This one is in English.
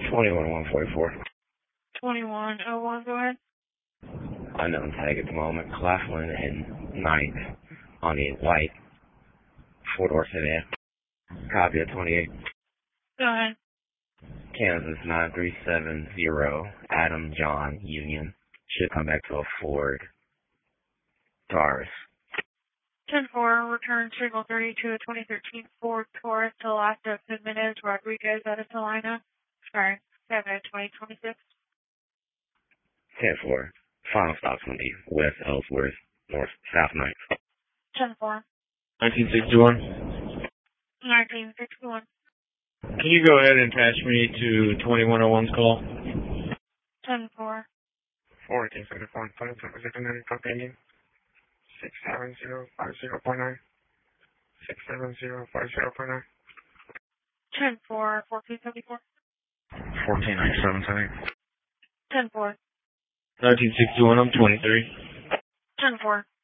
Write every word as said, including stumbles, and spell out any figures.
twenty-one one forty-four. twenty-one oh one, go ahead. Unknown tag at the moment. Claflin and ninth on a white four-door sedan. Copy at twenty-eight. Go ahead. Kansas nine three seven zero. Adam John Union. Should come back to a Ford Taurus. ten four, return signal thirty to a twenty thirteen Ford Taurus to Alaska Jimenez Rodriguez out of Salina. Expiring seven twenty twenty-six. ten four. Final stop's going to be West Ellsworth, North, South ninth. ten four. nineteen sixty-one. nineteen sixty-one. Can you go ahead and patch me to twenty-one oh one's call? ten four. fourteen seventy-four, twenty-seven, continue. six seven zero five zero point nine. six seven zero five zero point nine. ten four, fourteen seventy-four. fourteen ninety-seven, sorry. ten four. nineteen sixty-one, I'm twenty-three. ten four.